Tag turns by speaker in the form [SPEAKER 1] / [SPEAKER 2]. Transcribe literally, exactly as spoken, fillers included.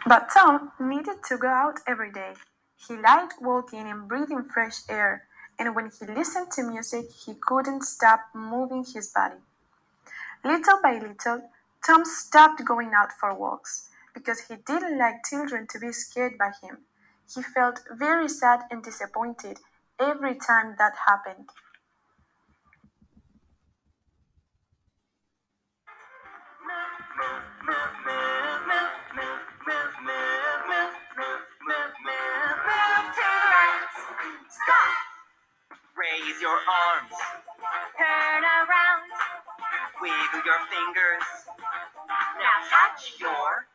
[SPEAKER 1] But Tom needed to go out every day. He liked walking and breathing fresh air, and when he listened to music, he couldn't stop moving his body. Little by little, Tom stopped going out for walks because he didn't like children to be scared by him. He felt very sad and disappointed every time that happened.
[SPEAKER 2] Raise your arms. Turn around. Wiggle your fingers. Now touch your